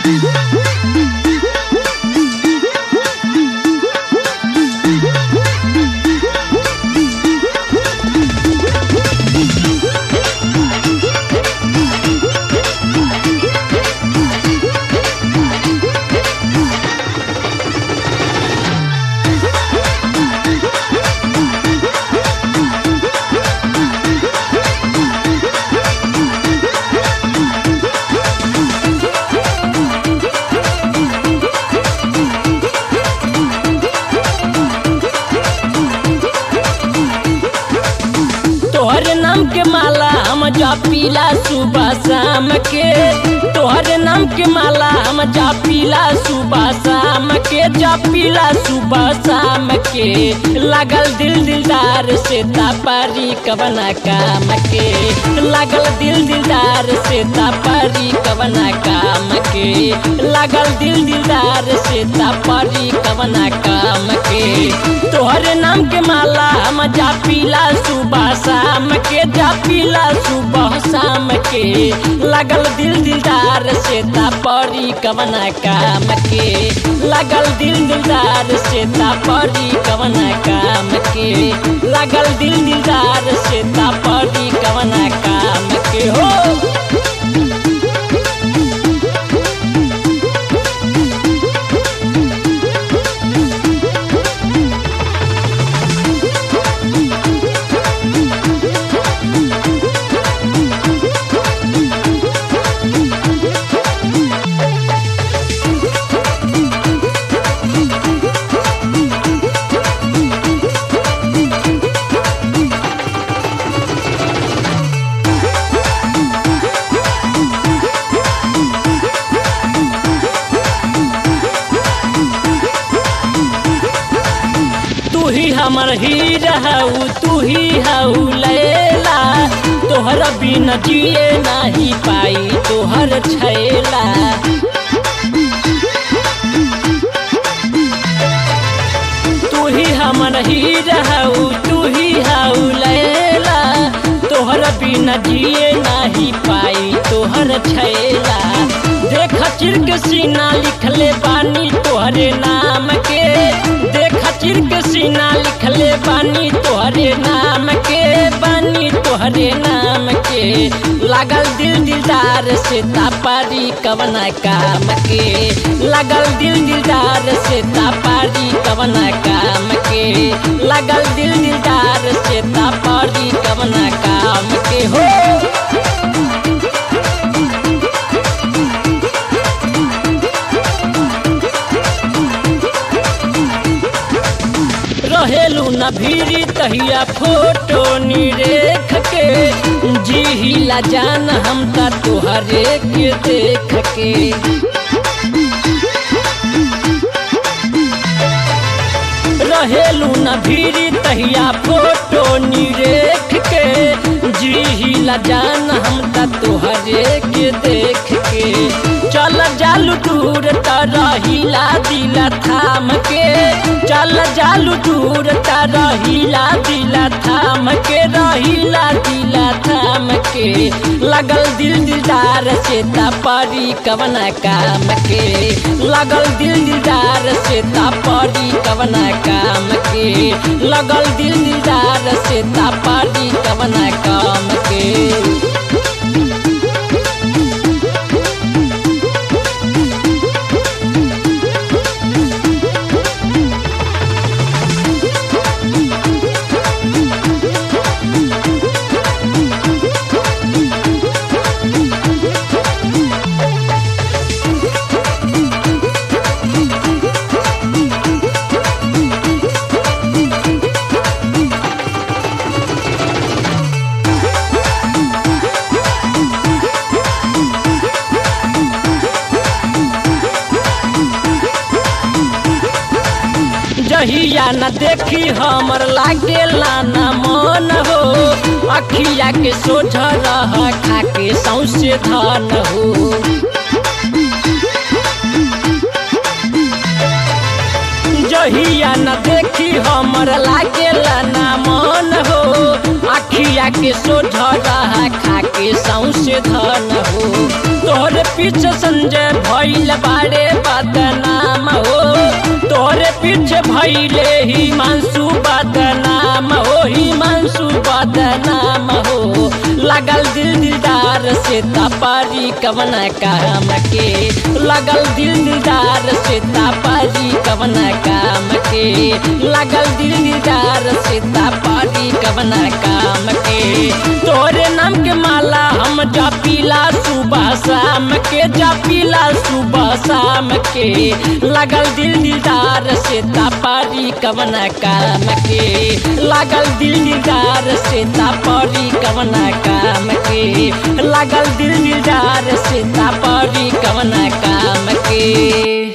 तोहरे नाम के माला हम जपीला सुबह शाम के, तोहरे नाम के माला हम जपीला सुबह शाम के, जपीला सुबह शाम के। लागल दिल दिलदार से तापारी कवना काम के, लागल दिल दिलदार से तापारी कवना काम के, लागल दिल दिलदार से तापारी कवना काम के। तोहरे नाम के माला हम जपीला सुबह शाम के, जपीला सुबह शाम के। लागल दिल दिलदार से तापरी कवना काम के, लागल दिल दिलदार से तापरी कवना काम के, लागल दिल दिलदार से तापरी कवना काम के हो। तू ही हमर हीरा हऊ, तू ही हऊ लैला, तोहर बिना जिए नहीं पाई तोहर छैला। तू ही हमर हीरा हऊ, तू ही हऊ लैला, तोहर बिना जिए नहीं पाई तोहर छैला। देख चिर के सीना लिखले बानी तोहरे नाम के, देख चिर के सीना लिखले बानी तोहरे नाम के, बानी तोहरे नाम के। लागल दिल दिलदार से तापारी कवना काम के, लागल दिल दिलदार से तापारी कवना काम के, लागल दिल दिलदार से तापारी कवना काम के हो। रहेलू न भीरी तहिया फोटो निरेख के, जीहिला जान हम ता तोहरे के देख के। रहेलू न भीरी तहिया फोटो निरेख के, जीहिला जान हम ता तोहरे के देख के। चल जालू दूर त रहिला दिला थाम के, चल जालू दूर त रहिला दिला थाम के, रहिला दिला थाम के। लागल दिल दिलदार से तापरी कवना काम के, लागल दिल दिलदार से तापरी कवना काम के, लागल दिल दिलदार से तापरी कवना काम के। जहिया न देखी हमर लागेला न मन हो, अखिया के सोझ रह खाके सौंसे धन हो। जहिया न देखी हमर लागेला न मन हो, अखिया के सोझ रह खाके सौंसे धन हो। तोहर तोहरे पीछे संजय भइल बारे बदनाम हो, तोहरे पीछे भइले हिमांशु बदनाम हो, हिमांशु बदनाम हो। लगल दिल दिलदार से तापारी कवना काम के, लगल दिल दिलदार से तापारी कवना काम के, लगल दिल दिलदार से तापारी कवना काम के। तोरे नाम के माला हम जपीला सुबह शाम के, जपीला सुबह शाम के। लगल दिल दिलदार से तापारी कवना काम के, लगल दिल दिलदार से तापारी कवना काम के, लगल दिल दिलदार से तापारी कवना काम के।